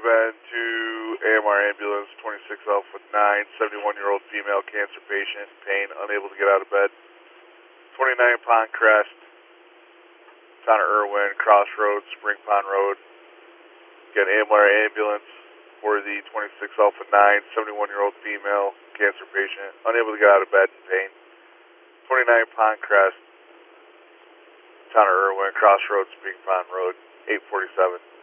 been to AMR ambulance 26 Alpha 9, 71-year-old female cancer patient, pain, unable to get out of bed. 29 Pond Crest, town of Irwin, Crossroads, Spring Pond Road. Again, AMR ambulance for the 26 Alpha 9, 71-year-old female cancer patient, unable to get out of bed, pain. 29 Pond Crest, town of Irwin, Crossroads, Spring Pond Road, 847.